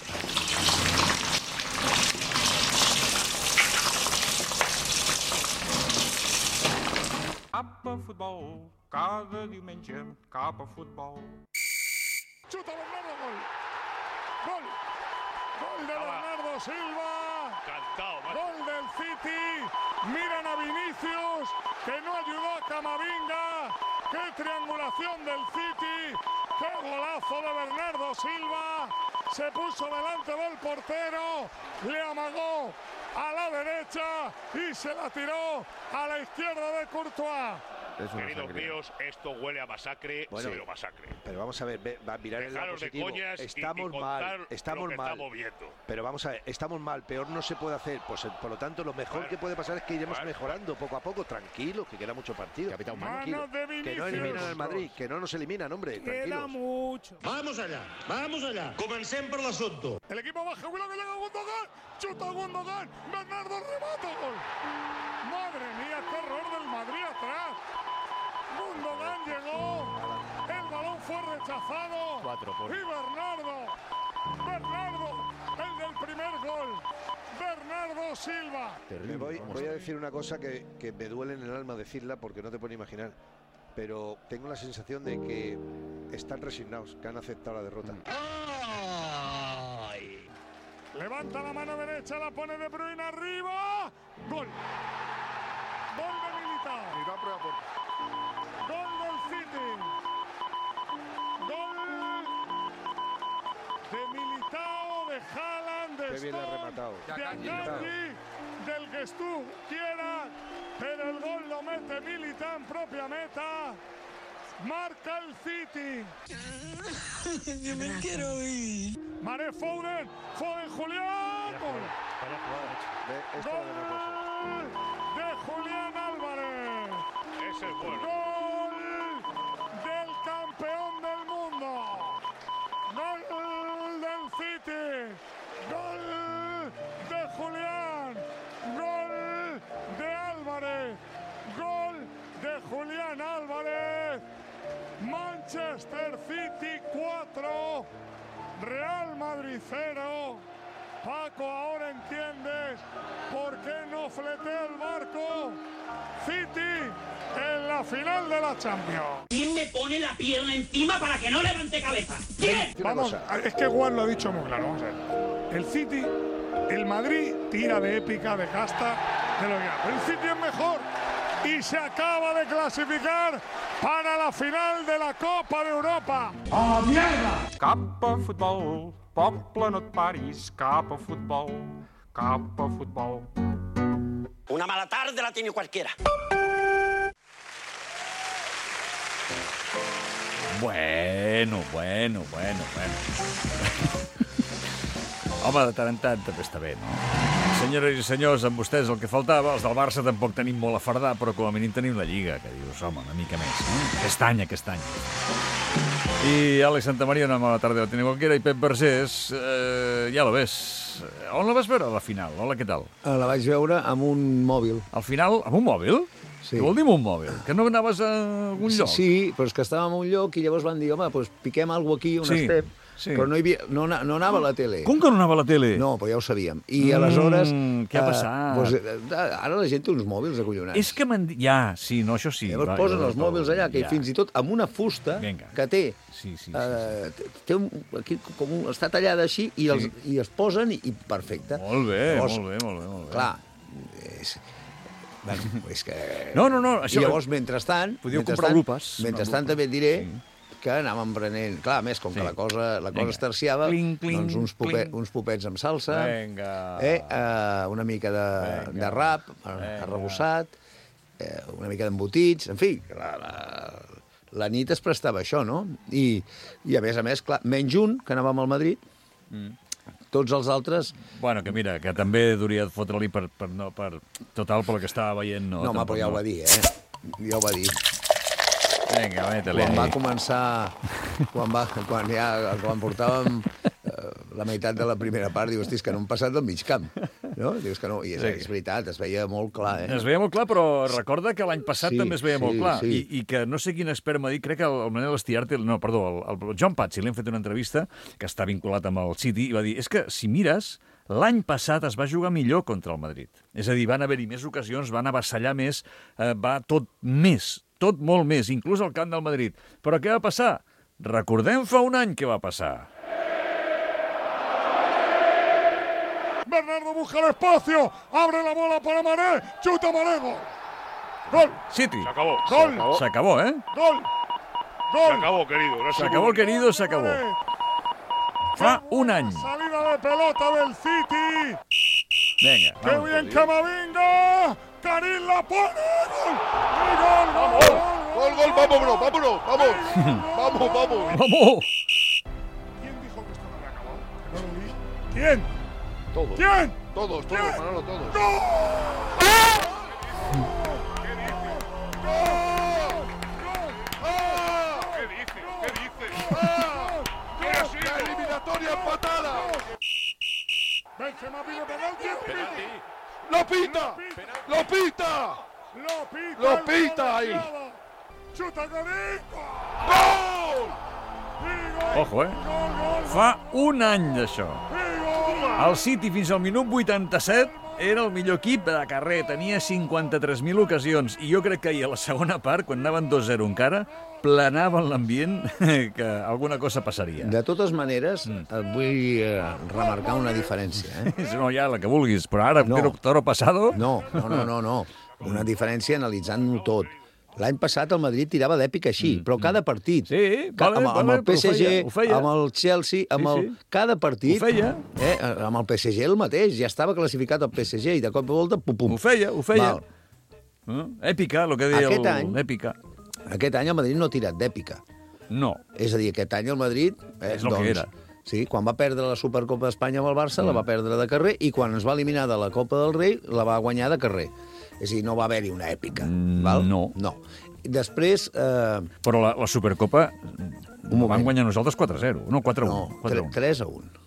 Cap a futbol, cada diumenge, cap a futbol. Chuta Bernardo, gol. Gol. Gol de Bernardo Silva. Cantao, Gol del City. Miran a Vinicius, que no ayudó a Camavinga. Qué triangulación del City. Qué golazo de Bernardo Silva. Se puso delante del portero. Le amagó a la derecha y se la tiró a la izquierda de Courtois. Queridos míos, esto huele a masacre, Bueno, pero masacre. Pero vamos a ver, ve- va a mirar el lado Dejaros de positivo. coñas y- estamos y contar mal, estamos lo que mal. estamos viendo. Pero vamos a ver, estamos mal, peor no se puede hacer. Pues eh, por lo tanto, lo mejor Bueno, que puede pasar es que iremos bueno, mejorando poco a poco, tranquilo, que queda mucho partido. Capitán, Manos tranquilo. de Que no Vinicius. eliminan al Madrid, que no nos eliminan, hombre, Queda tranquilos. mucho. Vamos allá, vamos allá. Comencem per l'assumpte. El equipo baja, cuidado que llega Gundogan. Chuta Gundogan. Bernardo remata. Gol. Madre mía, qué error del Madrid atrás. Gundogan llegó. El balón fue rechazado. Cuatro por- Y Bernardo. Bernardo Silva. Me voy, voy a decir una cosa que, que me duele en el alma decirla porque no te puedo imaginar, pero tengo la sensación de que están resignados, que han aceptado la derrota. Ay. Levanta la mano derecha, la pone De Bruyne arriba. Gol. Gol de Militao. Militao prueba puerta. Gol del City. Gol de Militao, de Haaland, de Qué bien la ha Stone, rematado. de Akanji, del que tú quieras, pero el gol lo mete Militao en propia meta. Marca el City. Yo me quiero ir. Maré Foden, Foden Julián. Gol. Gol de Julián Álvarez. Ese es bueno. Gol del campeón del mundo. Gol del City. Gol de Julián. Gol de Álvarez. Gol de Julián Álvarez. Manchester City cuatro, Real Madrid cero. Paco, ahora entiendes por qué no fletea el barco. City en la final de la Champions. ¿Quién me pone la pierna encima para que no levante cabeza? ¿Quién? Vamos, es que Juan lo ha dicho muy claro. Vamos a ver. El City, el Madrid tira de épica, de casta, de lo que. El City es mejor y se acaba de clasificar para la final de la Copa de Europa. ¡Ah, mierda! Cap a futbol, poble no et paris, cap a futbol, cap a futbol. Una mala tarde la tiene cualquiera. Bueno, bueno, bueno, bueno. Home, de tant en tant també està bé, no? Senyores i senyors, amb vostès el que faltava, els del Barça tampoc tenim molt a fardar, però com a mínim tenim la Lliga, que dius, home, una mica més, no? Aquest any, aquest any. I Àlex Santamaría, una mala tarda la tiene cualquiera, i Pep Vergés, eh, ja lo ves. On la vas veure a la final? Hola, què tal? La vaig veure amb un mòbil. Al final, amb un mòbil? Sí. Què vol dir amb un mòbil? Que no anaves a algun lloc? Sí, però és que estàvem a un lloc i llavors van dir, home, doncs piquem alguna cosa aquí on Sí. estem. Sí. Però no, hi havia, no, no anava a la tele. Com que no anava a la tele? No, però ja ho sabíem. I aleshores... Mm, què ha eh, passat? Doncs, eh, ara la gent té uns mòbils acollonats. És que m'han dit... Ja, sí, no, això sí. Llavors va, posen jo els mòbils allà, que ja. fins i tot amb una fusta Vinga. que té... Sí, sí, sí, eh, té un, aquí, com un, està tallada així i, els, Sí. i es posen i, i perfecte. Molt bé, Llavors, molt bé, molt bé, molt bé. Clar, és... Bueno, és que... No, no, no, això- I llavors, mentrestant... Podíeu mentrestant, comprar lupes. Mentrestant Una lupa. també et diré que anàvem prenent... Clar, a més, com Sí. que la cosa, la cosa Vinga. es terciava, Cling, cling, doncs uns, pope, cling. uns popets amb salsa, Vinga. eh, eh, una mica de, Vinga. de rap, Vinga. arrebossat, eh, una mica d'embotits, en fi, la, la, la nit es prestava a això, no? I, i a més a més, clar, menys un, que anàvem al Madrid, Mm. tots els altres... Bueno, que mira, que també hauria de fotre-li per, per, no, per... Total, pel que estava veient, no. No, home, tampoc però ja ho va dir, eh? Ja ho va dir. Vinga, mete-li. Quan va començar, quan, va, quan, ja, quan portàvem eh, la meitat de la primera part, dius, hosti, és que no hem passat del mig camp. No? Dius que no, i és, Sí. és veritat, es veia molt clar, eh? Es veia molt clar, però recorda que l'any passat Sí, també es veia sí, molt clar. sí. I, I que no sé quin expert m'ha dit, crec que el, el Manel Estiarte, no, perdó, el, el John Patsi, li hem fet una entrevista que està vinculat amb el City, i va dir, és que si mires, l'any passat es va jugar millor contra el Madrid. És a dir, van haver-hi més ocasions, van avassallar més, eh, va tot més, tot molt més, inclús al camp del Madrid. Però què va passar? Recordem fa un any què va passar. Bernardo busca el espacio, abre la bola para Mané, chuta Mané, gol. Gol. City. Se acabó. Gol. Se acabó, ¿eh? Gol. Se Gol. acabó, querido. No Se acabó, querido, se acabó. Fa un any. Salida de pelota del City. Vinga, ¡Qué vamos. bien Camavinga! ¡Karim la pone! ¡Gol! ¡Y gol! ¡Vamos! Gol, gol, vámonos, vámonos, vamos. Vamos, vamos. ¡Vamos! ¿Quién dijo que esto no había acabado? Que no lo vi. ¿Quién? Todos. ¿Quién? Todos, todos, ¿Quién? Manolo, todos. ¡Gol! ¿Qué dice? ¿Qué dice? ¡Ah! ¿Qué ha sido? ¡La eliminatoria empatada! Benzema pide penalti. ¡Lo pita! ¡Lo pita! Lo pita. Lo el pita ahí. colegiado. Chuta Karim. ¡Gol! Ojo, eh? Fa un any d'això. El City fins al minut vuitanta-set era el millor equip de carrer, tenia cinquanta-tres mil ocasions, i jo crec que ahir a la segona part, quan anaven dos zero encara, planava en l'ambient que alguna cosa passaria. De totes maneres, mm. et vull eh, remarcar una diferència. Eh? No, ja, la que vulguis, però ara, no. toro pasado... No, no, no, no, no. Una diferència analitzant-ho tot. L'any passat el Madrid tirava d'èpica així, mm. però cada partit. Sí, vale, amb, vale, amb el P S G, ho feia, ho feia. amb el Chelsea, amb sí, el... sí. Cada partit... Ho feia. Eh, amb el P S G el mateix, ja estava classificat el P S G i de cop i volta, pum, pum. Ho feia, ho feia. Val. Èpica, el que deia aquest el... any, èpica. Aquest any el Madrid no ha tirat d'èpica. No. És a dir, aquest any el Madrid... Eh, és el doncs, que era. Sí, quan va perdre la Supercopa d'Espanya amb el Barça, mm. la va perdre de carrer, i quan es va eliminar de la Copa del Rei, la va guanyar de carrer. És a dir, no va haver-hi una èpica. Mm, val? No. No. Després... Eh... Però la, la Supercopa van guanyar nosaltres quatre a zero. No, quatre a un. No, tres a un.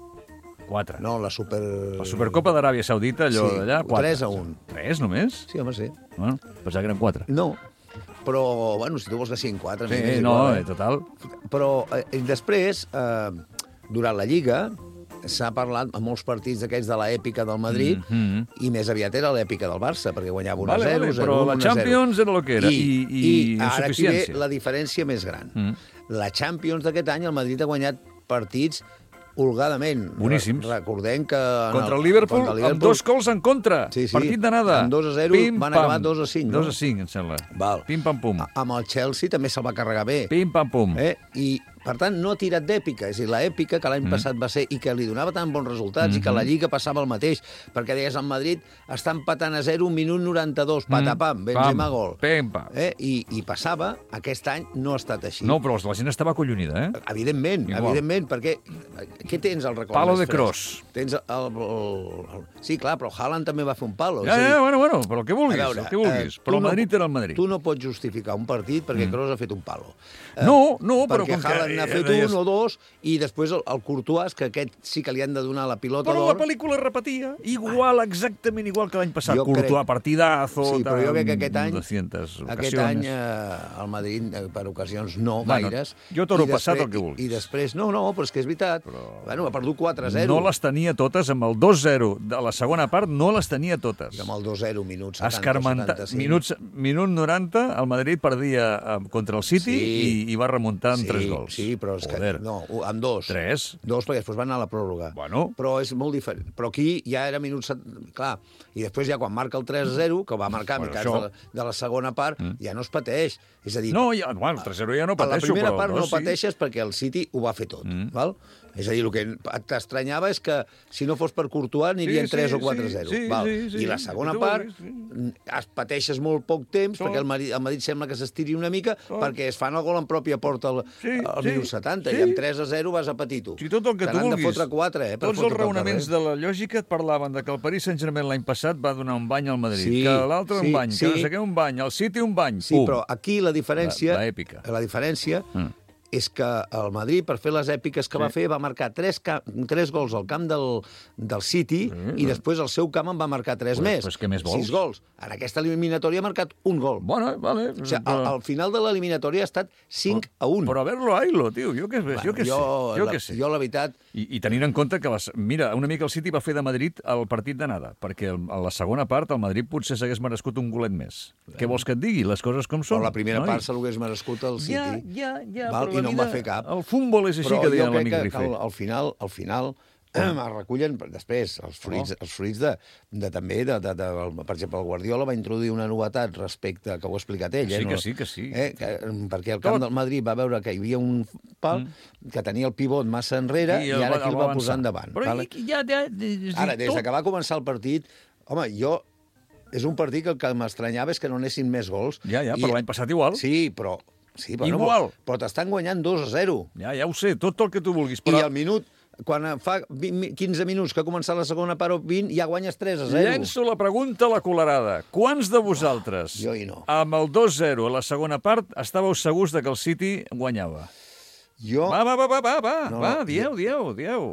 quatre. No, la Super... La Supercopa d'Aràbia Saudita, allò sí, d'allà, quatre. tres a un. tres només? Sí, home, sí. Bueno, pensava que eren quatre. No, però, bueno, si tu vols que siguin quatre... Sí, més, no, igual, eh, total. Però eh, després, eh, durant la Lliga, s'ha parlat a molts partits d'aquests de l'èpica del Madrid, mm -hmm. i més aviat era l'èpica del Barça, perquè guanyava un a zero, vale, zero però un, la un a zero. Champions era el que era, i, i, i, i ara aquí ve insuficiència. la diferència més gran. Mm. La Champions d'aquest any, el Madrid ha guanyat partits holgadament. Boníssims. Re recordem que... Contra el Liverpool, contra el Liverpool, amb dos gols en contra. Sí, sí. Partit d'anada. Amb dos a zero Pim, van pam. acabar dos a cinc. dos a cinc, em sembla. Val. Pim, pam, pum. A amb el Chelsea també se'l va carregar bé. Pim, pam, pum. Eh? I, per tant, no ha tirat d'èpica. És a dir, l'èpica que l'any mm. passat va ser i que li donava tan bons resultats mm -hmm. i que la Lliga passava el mateix, perquè deies, el Madrid està empatant a zero, minut noranta-dos, patapam, Benzema pam. gol. Pim, pam. Eh? I, I passava, aquest any no ha estat així. No, però la gent estava acollonida, eh? Evidentment, Igual. evidentment, perquè què tens al record? Palo de fresc? cross. Tens el, el, el... Sí, clar, però Haaland també va fer un palo. Ja, és a dir, ja, bueno, bueno, però el que vulguis, veure, el que vulguis. Eh, però el no, Madrid era el Madrid. Tu no pots justificar un partit perquè Mm. Kroos ha fet un palo. Eh, No, no, però perquè com que... Haaland n'ha fet deies- un o dos, i després el, el Courtois, que aquest sí que li han de donar la pilota Però la d'or. pel·lícula es repetia, igual, exactament igual que l'any passat. Jo Courtois, crec- partidazo... Sí, però jo crec que aquest any, dues-centes aquest ocasiones. any eh, el Madrid, eh, per ocasions, no Bueno, gaires. jo toro I passat després- el que vulguis. I després, no, no, però és que és veritat. Però... Bueno, ha perdut quatre a zero. No les tenia totes, amb el dos zero de la segona part no les tenia totes. I amb el dos zero, minuts setanta, Escarmentar, setanta-cinc. minuts, minut noranta, el Madrid perdia eh, contra el City Sí. i, i va remuntar amb Sí, tres gols. sí, però és que... Joder. No, amb dos. Tres. Dos, perquè després van anar a la pròrroga. Bueno. Però és molt diferent. Però aquí ja era minut... set- Clar, i després ja quan marca el tres a zero, que va marcar a Bueno, mitjans això- de, la, de la segona part, mm. ja no es pateix. És a dir, No, ja, bueno, el tres zero ja no a la pateixo, primera però part el no dos sí. pateixes perquè el City ho va fer tot. Mm. Val? És a dir, el que t'estranyava és que si no fos per Courtois n'hi Sí, tres sí, o quatre a sí, zero. sí, Val? sí, sí. I la segona I tu part vulguis, es pateixes molt poc temps Tot. perquè el Madrid, el Madrid sembla que s'estiri una mica Tot. perquè es fan el gol en pròpia porta al, Sí, al sí, minut setanta sí. i amb tres a zero vas a patir tu. Si tot el que Te tu n'han de vulguis. fotre quatre, eh? per Tots els fotre't al raonaments carrer. de la lògica et parlaven de que el Paris Saint-Germain l'any passat va donar un bany al Madrid, Sí, que l'altre sí, un bany, sí. que no sé què un bany, el City un bany. Sí, Pum. però aquí la diferència... La- l'èpica. La diferència Mm. és que el Madrid, per fer les èpiques que Sí. va fer, va marcar tres, ca- tres gols al camp del, del City i després al seu camp en va marcar tres Pues- més. pues què més vols? Sis gols. En aquesta eliminatòria ha marcat un gol. Bueno, vale. O sigui, al, al final de l'eliminatòria ha estat cinc a un. Però a verlo, ailo, tio, jo què, Bueno, jo què sé. jo, Jo la, què sé. jo, la veritat... I, I tenint en compte que, les, mira, una mica el City va fer de Madrid el partit d'anada, perquè el, a la segona part el Madrid potser s'hagués merescut un golet més. Què vols que et digui? Les coses com són. Però la primera noi? part se l'hagués merescut el City. Ja, ja, ja, val? però I la no en vida- va fer cap. El futbol és així, Però que deia jo crec l'amic que, que Rifé. al, al final, al final es recullen després els fruits, els fruits de, de també, de, de, de, de, per exemple, el Guardiola va introduir una novetat respecte, que ho ha explicat ell. Eh, Sí, que no? sí, que sí. Eh, que, perquè el camp Tot. del Madrid va veure que hi havia un pal mm. que tenia el pivot massa enrere i, el ara va- aquí el el va va posar avançar. endavant. Però vale? i- ja, ja, és Ara, dir, des tot- que va començar el partit, home, jo... És un partit que el que m'estranyava és que no anessin més gols. Ja, ja, però l'any passat igual. Sí, però... Sí, però Igual. No, però t'estan guanyant dos a zero. Ja, ja ho sé, tot el que tu vulguis. I Però al minut, quan fa vint, quinze minuts que ha començat la segona part o vint, ja guanyes tres a zero. llenço la pregunta a la colarada. Quants de vosaltres, Jo hi no. amb el dos zero a la segona part, estàveu segurs de que el City guanyava? Jo... Va, va, va, va, va, va, No, va no, dieu, dieu, dieu.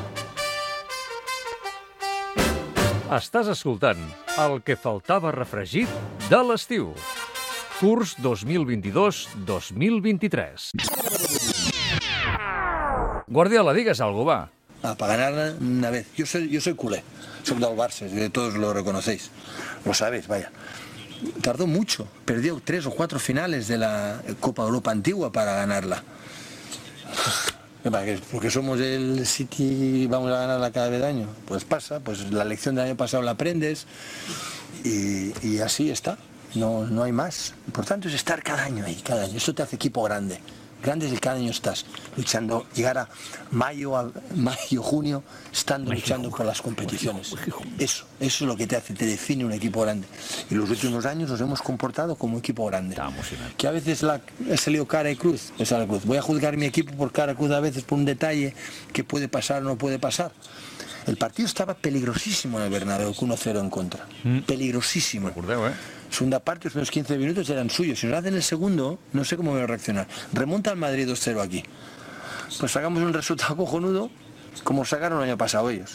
Estàs escoltant El que faltava refregit de l'estiu. Curs dos mil vint-i-dos dos mil vint-i-tres. Guardiola, digues alguna cosa, va. Ah, para ganarla una vez. Yo soy, yo soy culé, soy del Barça, todos lo reconocéis, lo sabéis, vaya. Tardó mucho, perdió tres o cuatro finales de la Copa Europa antigua para ganarla. Porque somos el City, vamos a ganarla cada vez de año. Pues pasa, pues la lección del año pasado la aprendes y, y así está, no, no hay más. Lo importante es estar cada año ahí, cada año. Esto te hace equipo grande. Grande es el cada año estás luchando, llegar a mayo, a mayo, junio, estando luchando por las competiciones. Eso, eso es lo que te hace, te define un equipo grande. Y los últimos años nos hemos comportado como equipo grande. Que a veces la, ha salido cara y cruz, es la cruz. Voy a juzgar mi equipo por cara y cruz a veces por un detalle que puede pasar o no puede pasar. El partido estaba peligrosísimo en el Bernabéu, con uno cero en contra. Mm. Peligrosísimo. Recordeu, eh? Segunda parte, los primeros quince minutos eran suyos. Si nos hacen el segundo, no sé cómo voy a reaccionar. Remonta al Madrid dos cero aquí. Pues sacamos un resultado cojonudo, como sacaron el año pasado ellos.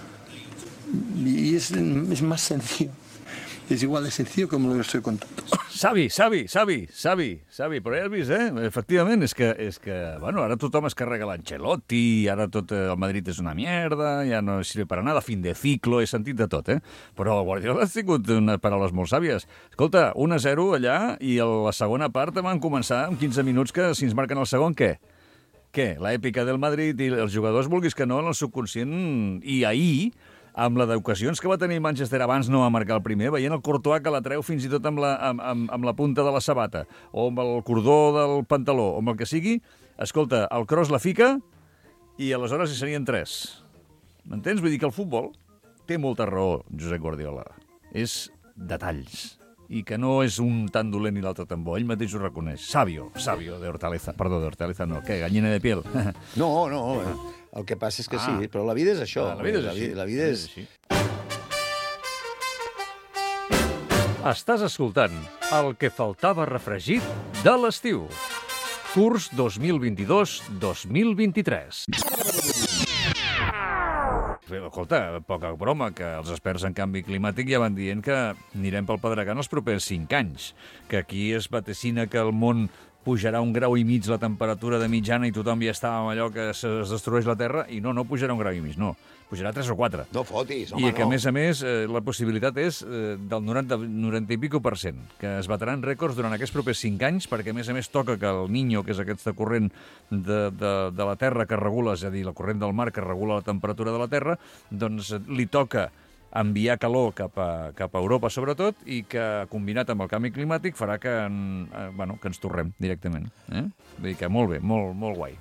Y es, es más sencillo. És igual de sencillo com lo que estoy contando. Savi, Savi, Savi, Savi, Savi, però ja has vist, eh? Efectivament, és que, és que bueno, ara tothom es carrega l'Ancelotti, ara tot el Madrid és una mierda, ja no sirve para nada, fin de ciclo, he sentit de tot, eh? Però el Guardiola ha tingut unes paraules molt sàvies. Escolta, un a zero allà i a la segona part van començar amb quinze minuts que si ens marquen el segon, què? Què? L'èpica del Madrid i els jugadors, vulguis que no, en el subconscient, i ahir, amb la d'ocasions que va tenir Manchester abans no va marcar el primer, veient el Courtois que la treu fins i tot amb la, amb, amb, amb la punta de la sabata, o amb el cordó del pantaló, o amb el que sigui, escolta, el Kroos la fica i aleshores hi serien tres. M'entens? Vull dir que el futbol té molta raó, Josep Guardiola. És detalls. I que no és un tan dolent i l'altre tan bo. Ell mateix ho reconeix. Sabio, sabio de Hortaleza. Perdó, de Hortaleza no. Què, gallina de piel? No, no. El que passa és que ah. sí, però la vida és això. Ah, la vida és així. La vida és... així. Estàs escoltant El que faltava refregit de l'estiu. Curs dos mil vint-i-dos dos mil vint-i-tres. Escolta, poca broma, que els experts en canvi climàtic ja van dient que anirem pel pedregant els propers cinc anys, que aquí es vaticina que el món pujarà un grau i mig la temperatura de mitjana i tothom ja està amb allò que es destrueix la Terra, i no, no pujarà un grau i mig, no, pujarà tres o quatre. No fotis, home, I que, no. a més a més, eh, la possibilitat és eh, del noranta, noranta i pico per cent, que es bataran rècords durant aquests propers cinc anys, perquè, a més a més, toca que el Niño, que és aquesta corrent de, de, de la Terra que regula, és a dir, la corrent del mar que regula la temperatura de la Terra, doncs li toca enviar calor cap a, cap a Europa, sobretot, i que, combinat amb el canvi climàtic, farà que, en, eh, bueno, que ens torrem directament. Eh? Vull dir que molt bé, molt, molt guai.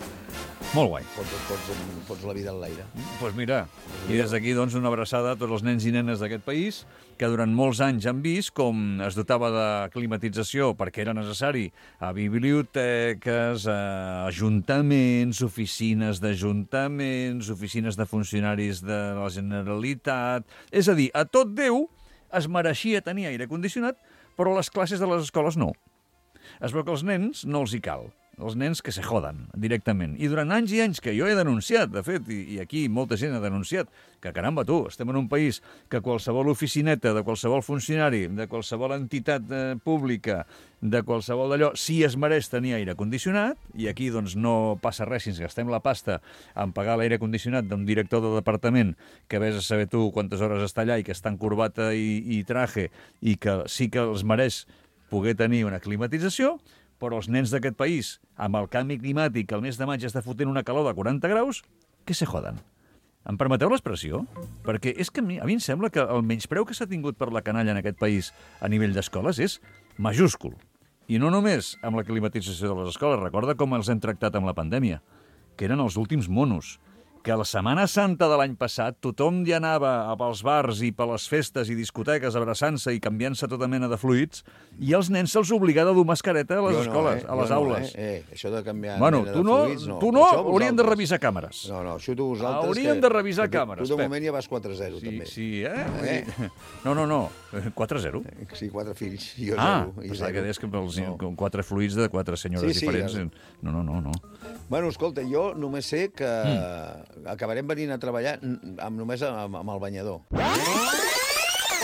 Molt guai. Pots, pots, pots la vida en l'aire. Doncs pues mira, i des d'aquí doncs, una abraçada a tots els nens i nenes d'aquest país que durant molts anys han vist com es dotava de climatització perquè era necessari a biblioteques, a ajuntaments, oficines d'ajuntaments, oficines de funcionaris de la Generalitat... És a dir, a tot Déu es mereixia tenir aire condicionat, però a les classes de les escoles no. Es veu que als nens no els hi cal. Els nens que se joden, directament. I durant anys i anys que jo he denunciat, de fet, i, i aquí molta gent ha denunciat, que caramba, tu, estem en un país que qualsevol oficineta, de qualsevol funcionari, de qualsevol entitat eh, pública, de qualsevol d'allò, si es mereix tenir aire condicionat, i aquí doncs no passa res si ens gastem la pasta en pagar l'aire condicionat d'un director de departament que vés a saber tu quantes hores està allà i que està en corbata i, i traje, i que sí que els mereix poder tenir una climatització, però els nens d'aquest país, amb el canvi climàtic, que el mes de maig està fotent una calor de quaranta graus, que se joden. Em permeteu l'expressió? Perquè és que a mi, a mi em sembla que el menyspreu que s'ha tingut per la canalla en aquest país a nivell d'escoles és majúscul. I no només amb la climatització de les escoles. Recorda com els hem tractat amb la pandèmia, que eren els últims monos, que a la Setmana Santa de l'any passat tothom ja anava pels bars i per les festes i discoteques abraçant-se i canviant-se tota mena de fluids, i als nens se'ls obligava a dur mascareta a les jo escoles, no, eh? a les jo aules. No, eh? Eh, això de canviar bueno, mena tu de no, fluids, no. Tu no, això haurien de revisar càmeres. No, no, això tu vosaltres... Haurien que, de revisar que càmeres, tu, tu de Pep. moment ja vas quatre zero, sí, també. Sí, eh? eh? No, no, no, quatre zero. Sí, quatre fills, i jo ah, zero. Ah, pensava que deies que els, no. quatre fluids de quatre senyores sí, sí, diferents. Ja... No, no, no, no. Bueno, escolta, jo només sé que mm. acabarem venint a treballar amb, només amb, amb el banyador.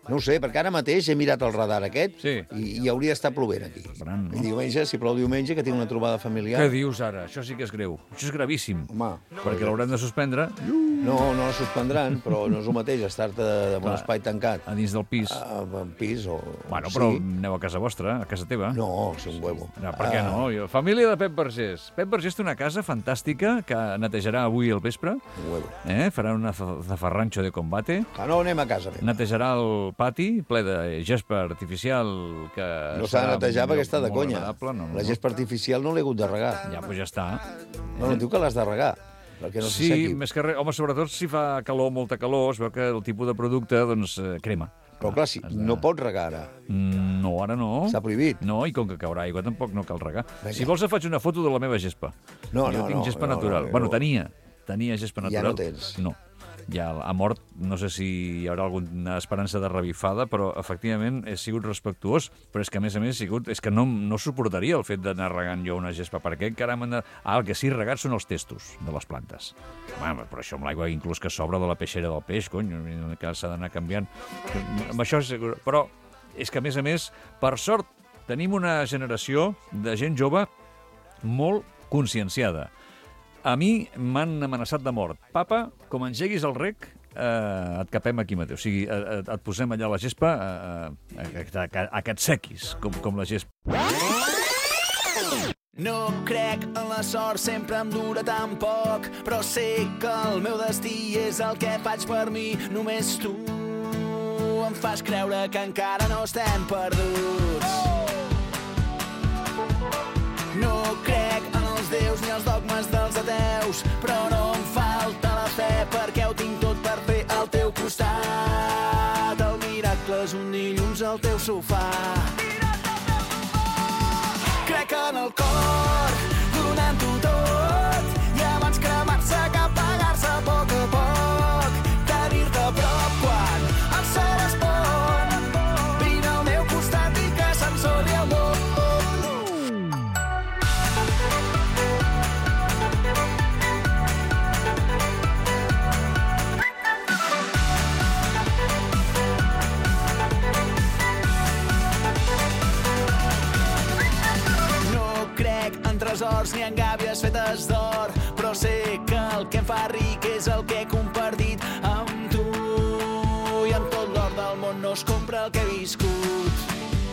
No ho sé, perquè ara mateix he mirat el radar aquest sí. i, i hauria d'estar plovent aquí. Bran, no? I diumenge, si plou diumenge, que tinc una trobada familiar. Què dius ara? Això sí que és greu. Això és gravíssim. Home. Perquè l'haurem de suspendre. No, no la suspendran, però no és el mateix estar-te en un espai tancat. A dins del pis. A, a pis o... Bueno, però sí. Aneu a casa vostra, a casa teva. No, és un huevo. No, per què no? Jo, família de Pep Vergés. Pep Vergés té una casa fantàstica que netejarà avui al vespre. Un huevo. Eh? Farà una zafarrancho de combate. Que no anem a casa meva. Netejarà el pati ple de gespa artificial que no s'ha de netejar perquè està de conya. No, no, la gespa artificial no l'he hagut de regar. Ja, doncs ja està. No, no diu que l'has de regar. Perquè no sí, més que res, home, sobretot si fa calor, molta calor, es veu que el tipus de producte, doncs, crema. Però clar, si no pots regar ara. Mm, no, ara no. Està prohibit. No, i com que caurà aigua tampoc no cal regar. Venga. Si vols, faig una foto de la meva gespa. No, jo no, tinc no. gespa no, natural. No, no, bueno, no. tenia. Tenia gespa natural. Ja no tens. No. Ja ha mort, no sé si hi haurà alguna esperança de revifada, però efectivament he sigut respectuós, però és que a més a més he sigut, és que no, no suportaria el fet d'anar regant jo una gespa, perquè encara m'han de... Ah, el que sí regat són els testos de les plantes. Home, però això amb l'aigua inclús que s'obre de la peixera del peix, cony, que s'ha d'anar canviant. Amb això és segur, però és que a més a més, per sort, tenim una generació de gent jove molt conscienciada. A mi m'han amenaçat de mort. Papa, com engeguis el rec, eh, et capem aquí mateix. O sigui, et, et posem allà la gespa eh, a, a, a, a que et sequis, com, com la gespa. No crec en la sort, sempre em dura tan poc, però sé que el meu destí és el que faig per mi. Només tu em fas creure que encara no estem perduts. No crec en els déus ni els dogmes dels ateus, però no em falta la fe perquè ho tinc tot per fer al teu costat. El miracle és un dilluns al teu sofà. Crec en el cor, donant-ho tot, i abans cremar-se que apagar-se a poc a poc. Tenir-te a prop quan el sol es pon, vine al meu costat i que s'ensoli el món. Tresors ni en gàbies fetes d'or, però sé que el que em fa ric és el que he compartit amb tu, i amb tot l'or del món no es compra el que he viscut.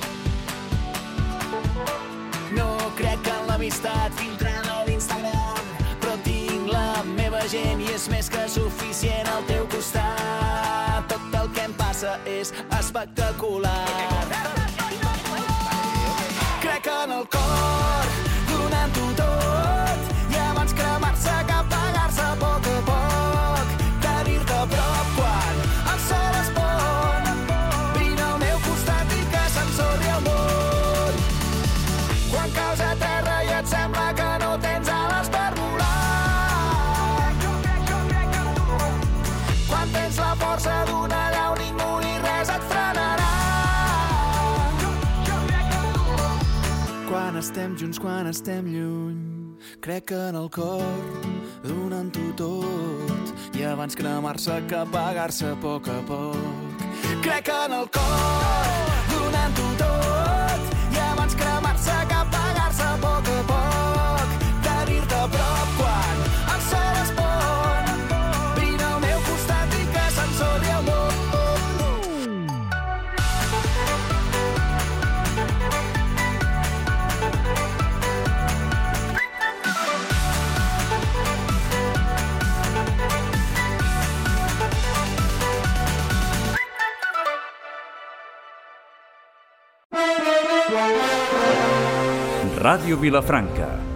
No crec en l'amistat filtrada d'Instagram, però tinc la meva gent i és més que suficient al teu costat. Tot el que em passa és espectacular. Crec en el cor, donant-ho tot, i abans cremar-se que apagar-se a poc a poc. Tenir-te a prop quan el sol es pon, vine al meu costat i que s'ensorri el món. Quan caus a terra i et sembla que no tens ales per volar, quan tens la força d'una llau ningú ni res et frenarà. Quan estem junts, quan estem lluny, crec en el cor, donant-ho tot, i abans cremar-se que apagar-se a poc a poc. Crec en el cor, donant-ho tot, i abans cremar-se que apagar-se a poc a poc. Tenir-te a prop quan el sol es pon, vine al meu costat i que s'ensoli el món. Ràdio Vilafranca,